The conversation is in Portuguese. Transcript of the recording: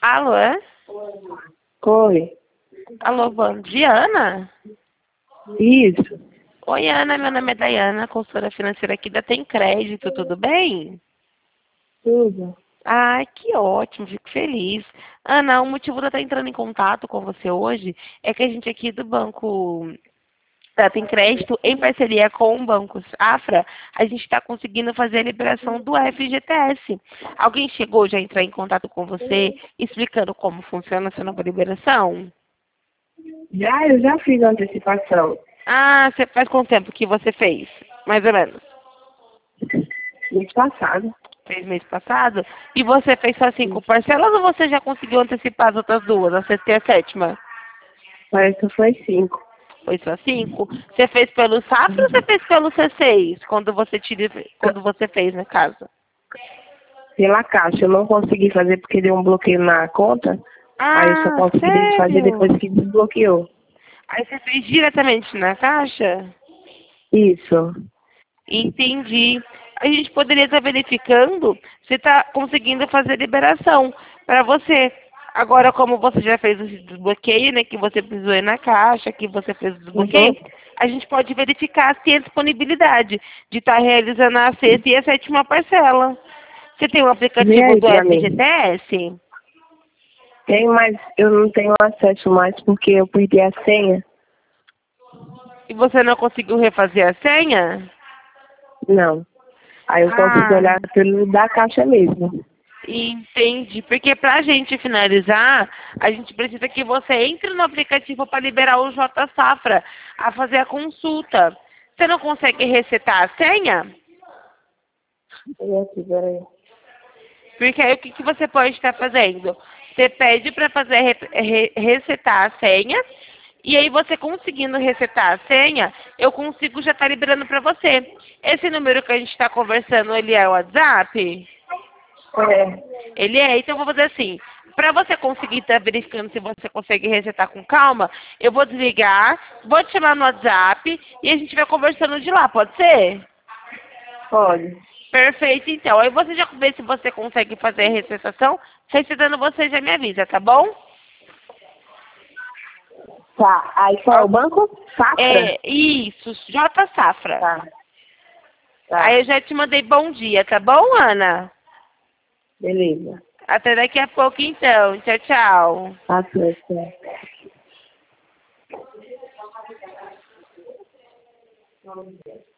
Alô? Oi. Alô, bom dia, Ana? Isso. Oi, Ana, meu nome é Dayana, consultora financeira aqui da Tem Crédito, tudo bem? Tudo. Ah, que ótimo, fico feliz. Ana, o motivo de eu estar entrando em contato com você hoje é que a gente aqui do Banco da Tem Crédito, em parceria com o Banco Safra, a gente está conseguindo fazer a liberação do FGTS. Alguém chegou já a entrar em contato com você, explicando como funciona essa nova liberação? Eu já fiz a antecipação. Ah, você faz quanto tempo que você fez? Mais ou menos. Mês passado. Fez mês passado? E você fez só 5 parcelas ou você já conseguiu antecipar as outras duas, a sexta e a sétima? Parece que foi 5. Foi só 5? Você fez pelo Safra ou você fez pelo C6? Quando você fez na casa? Pela caixa. Eu não consegui fazer porque deu um bloqueio na conta. Aí eu só Ah, consegui fazer sério? depois que desbloqueou. Aí você fez diretamente na caixa? Isso. Entendi. A gente poderia estar verificando se está conseguindo fazer liberação para você. Agora, como você já fez o desbloqueio, né, que você precisou ir na caixa, que você fez o desbloqueio, Uhum. a gente pode verificar se tem disponibilidade de estar realizando a sexta e a sétima parcela. Você tem um Vê aplicativo aí do pra mim. FGTS? Tem, mas eu não tenho acesso mais porque eu perdi a senha. E você não conseguiu refazer a senha? Não. Aí eu consigo Ah, olhar pelo da caixa mesmo. entendi. Porque para a gente finalizar, a gente precisa que você entre no aplicativo para liberar o J Safra a fazer a consulta. Você não consegue resetar a senha? Olha aqui, peraí. Porque aí o que você pode estar fazendo? Você pede para fazer resetar a senha, e aí você conseguindo resetar a senha, eu consigo já estar liberando para você. Esse número que a gente está conversando, ele é o WhatsApp? É. Ele é, então eu vou fazer assim. Para você conseguir estar verificando se você consegue resetar com calma, eu vou desligar, vou te chamar no WhatsApp e a gente vai conversando de lá, pode ser? Pode. Perfeito, então. Aí você já vê se você consegue fazer a recetação. Recetando você já me avisa, tá bom? Tá. Aí qual é o banco? Safra? É, isso, J Safra. Tá. Aí Tá. eu já te mandei bom dia, tá bom, Ana? Beleza. Até daqui a pouco, então. Tchau, tchau. Passou, tá.